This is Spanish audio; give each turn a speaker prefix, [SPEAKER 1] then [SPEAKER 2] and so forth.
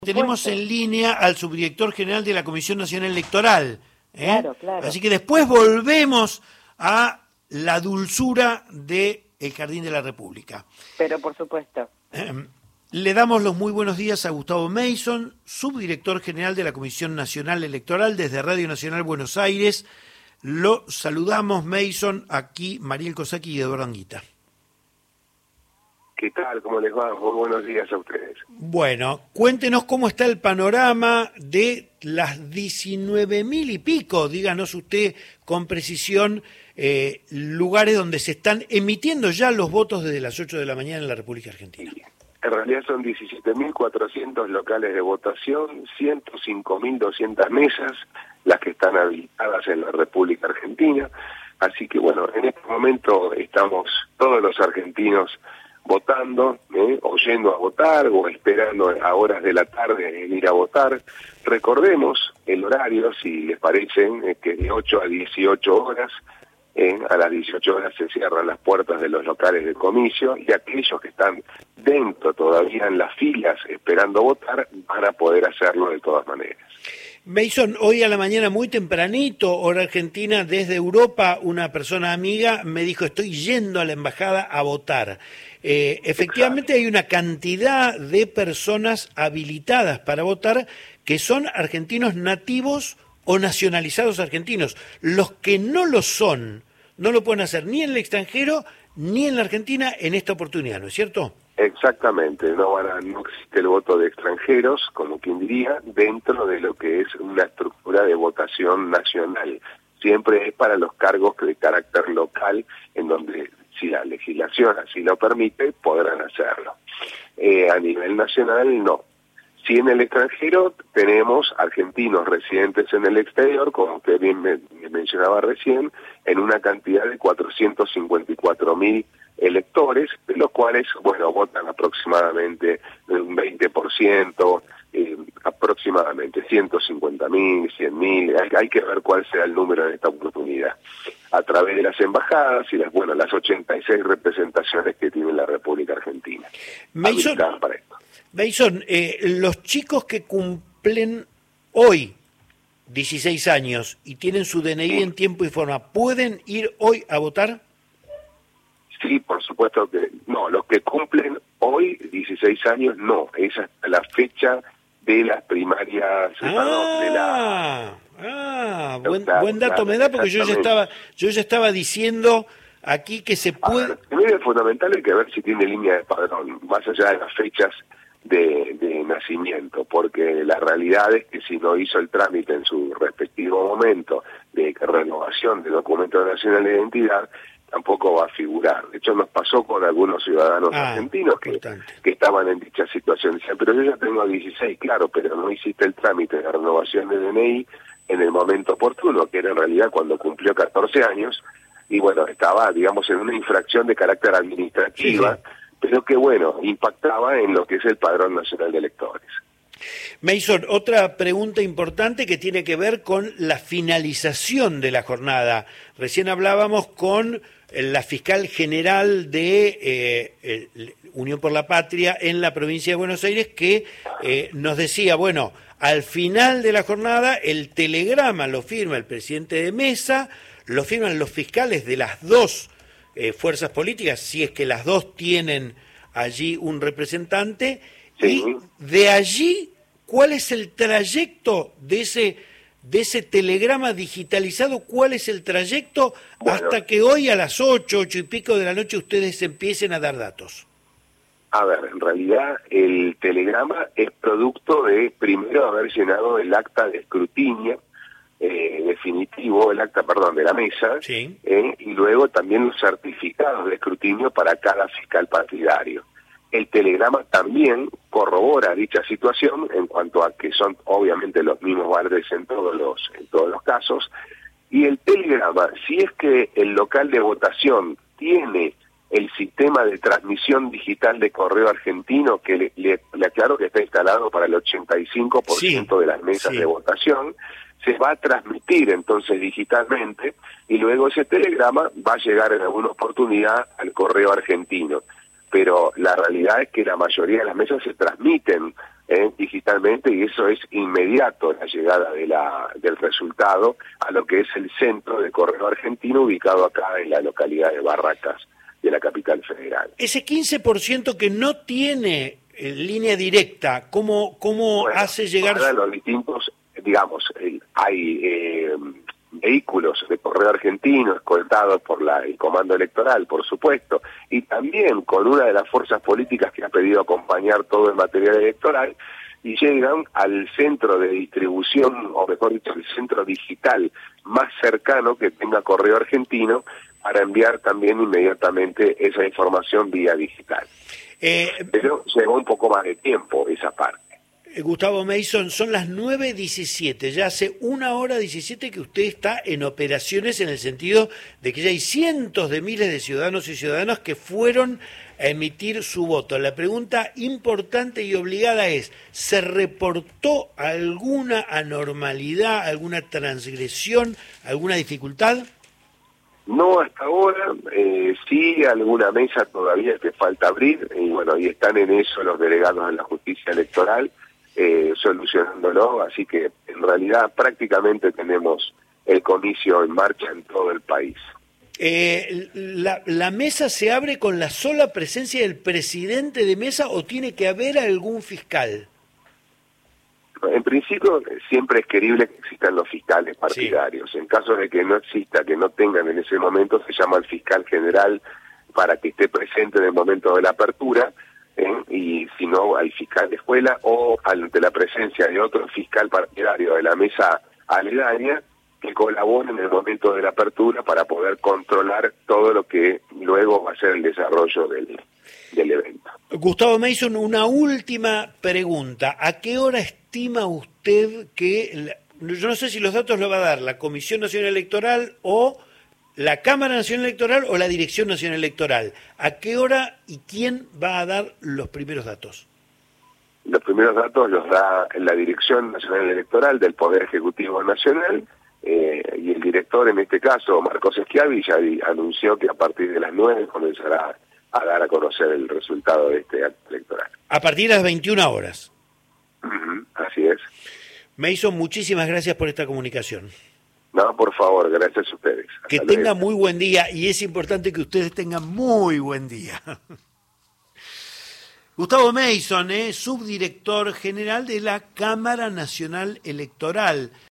[SPEAKER 1] Tenemos en línea al subdirector general de la Comisión Nacional Electoral.
[SPEAKER 2] Claro, claro.
[SPEAKER 1] Así que después volvemos a la dulzura del Jardín de la República.
[SPEAKER 2] Pero por supuesto.
[SPEAKER 1] Le damos los muy buenos días a Gustavo Mason, subdirector general de la Comisión Nacional Electoral desde Radio Nacional Buenos Aires. Lo saludamos, Mason, aquí Mariel Cosaki y Eduardo Anguita.
[SPEAKER 3] ¿Qué tal? ¿Cómo les va? Muy buenos días a ustedes.
[SPEAKER 1] Bueno, cuéntenos cómo está el panorama de las 19.000 y pico, díganos usted con precisión, lugares donde se están emitiendo ya los votos desde las 8 de la mañana en la República Argentina.
[SPEAKER 3] En realidad son 17.400 locales de votación, 105.200 mesas, las que están habilitadas en la República Argentina. Así que bueno, en este momento estamos todos los argentinos votando, o yendo a votar, o esperando a horas de la tarde en ir a votar. Recordemos el horario, si les parece, que de 8 a 18 horas, a las 18 horas se cierran las puertas de los locales de comicio, y aquellos que están dentro todavía en las filas esperando votar, van a poder hacerlo de todas maneras.
[SPEAKER 1] Mason, hoy a la mañana muy tempranito, hora argentina, desde Europa, una persona amiga me dijo, estoy yendo a la embajada a votar. Efectivamente hay una cantidad de personas habilitadas para votar que son argentinos nativos o nacionalizados argentinos. Los que no lo son, no lo pueden hacer ni en el extranjero ni en la Argentina en esta oportunidad, ¿no es cierto?
[SPEAKER 3] Exactamente, no existe el voto de extranjeros, como quien diría, dentro de lo que es una estructura de votación nacional. Siempre es para los cargos de carácter local, en donde, si la legislación así lo permite, podrán hacerlo. A nivel nacional, no. Si en el extranjero tenemos argentinos residentes en el exterior, como usted bien me mencionaba recién, en una cantidad de 454.000 electores, de los cuales, bueno, votan aproximadamente un 20%, aproximadamente 150.000, 100.000, hay que ver cuál será el número en esta oportunidad. A través de las embajadas y las 86 representaciones que tiene la República Argentina.
[SPEAKER 1] Mason,
[SPEAKER 3] para esto.
[SPEAKER 1] Mason, los chicos que cumplen hoy 16 años y tienen su DNI en tiempo y forma, ¿pueden ir hoy a votar?
[SPEAKER 3] Sí, por supuesto que no. Los que cumplen hoy 16 años, no. Esa es la fecha de las primarias.
[SPEAKER 1] Buen dato me da, porque yo ya estaba diciendo aquí que se puede.
[SPEAKER 3] Primero es fundamental, hay que ver si tiene línea de padrón, más allá de las fechas de nacimiento, porque la realidad es que si no hizo el trámite en su respectivo momento de renovación de documento nacional de identidad, tampoco va a figurar. De hecho, nos pasó con algunos ciudadanos argentinos que estaban en dicha situación. Decían, pero yo ya tengo 16, claro, pero no hiciste el trámite de renovación de DNI en el momento oportuno, que era en realidad cuando cumplió 14 años, y bueno, estaba, digamos, en una infracción de carácter administrativa, pero que, bueno, impactaba en lo que es el Padrón Nacional de Electores.
[SPEAKER 1] Mason, otra pregunta importante que tiene que ver con la finalización de la jornada. Recién hablábamos con la fiscal general de Unión por la Patria en la provincia de Buenos Aires, que nos decía, bueno, al final de la jornada el telegrama lo firma el presidente de mesa, lo firman los fiscales de las dos fuerzas políticas, si es que las dos tienen allí un representante, y de allí, ¿cuál es el trayecto de ese telegrama digitalizado? ¿Cuál es el trayecto hasta que hoy a las 8 y pico de la noche ustedes empiecen a dar datos?
[SPEAKER 3] A ver, en realidad el telegrama es producto de primero haber llenado el acta de escrutinio definitivo, de la mesa, y luego también los certificados de escrutinio para cada fiscal partidario. El telegrama también corrobora dicha situación en cuanto a que son obviamente los mismos valores en todos los casos, y el telegrama, si es que el local de votación tiene el sistema de transmisión digital de correo argentino, que le aclaro que está instalado para el 85% de las mesas de votación, se va a transmitir entonces digitalmente, y luego ese telegrama va a llegar en alguna oportunidad al correo argentino. Pero la realidad es que la mayoría de las mesas se transmiten digitalmente, y eso es inmediato la llegada del resultado a lo que es el centro de Correo Argentino, ubicado acá en la localidad de Barracas, de la capital federal.
[SPEAKER 1] Ese 15% que no tiene línea directa, ¿cómo bueno, hace llegar?
[SPEAKER 3] Para los distintos, digamos, hay vehículos de Correo Argentino escoltados por el Comando Electoral, por supuesto, y también con una de las fuerzas políticas que ha pedido acompañar todo el material electoral, y llegan al centro de distribución, o mejor dicho, el centro digital más cercano que tenga Correo Argentino, para enviar también inmediatamente esa información vía digital. Pero llevó un poco más de tiempo esa parte.
[SPEAKER 1] Gustavo Mason, son las 9:17, ya hace 1:17 que usted está en operaciones, en el sentido de que ya hay cientos de miles de ciudadanos y ciudadanas que fueron a emitir su voto. La pregunta importante y obligada es, ¿se reportó alguna anormalidad, alguna transgresión, alguna dificultad?
[SPEAKER 3] No hasta ahora, sí alguna mesa todavía que falta abrir, y bueno, y están en eso los delegados de la justicia electoral, solucionándolo, así que en realidad prácticamente tenemos el comicio en marcha en todo el país.
[SPEAKER 1] ¿La mesa se abre con la sola presencia del presidente de mesa o tiene que haber algún fiscal?
[SPEAKER 3] En principio siempre es querible que existan los fiscales partidarios. Sí. En caso de que no exista, que no tengan en ese momento, se llama al fiscal general para que esté presente en el momento de la apertura, y si no, al fiscal de escuela, o ante la presencia de otro fiscal partidario de la mesa aledaña que colabore en el momento de la apertura para poder controlar todo lo que luego va a ser el desarrollo del evento.
[SPEAKER 1] Gustavo Mason, una última pregunta. ¿A qué hora estima usted que, yo no sé si los datos lo va a dar la Comisión Nacional Electoral o la Cámara Nacional Electoral o la Dirección Nacional Electoral, ¿a qué hora y quién va a dar los primeros datos?
[SPEAKER 3] Los primeros datos los da la Dirección Nacional Electoral del Poder Ejecutivo Nacional, y el director, en este caso, Marcos Schiavi, ya anunció que a partir de las 9 comenzará a dar a conocer el resultado de este acto electoral.
[SPEAKER 1] A partir de las 21 horas.
[SPEAKER 3] Así es.
[SPEAKER 1] Mason, muchísimas gracias por esta comunicación.
[SPEAKER 3] No, por favor, gracias a ustedes.
[SPEAKER 1] Que tengan muy buen día, y es importante que ustedes tengan muy buen día. Gustavo Mason, subdirector general de la Cámara Nacional Electoral.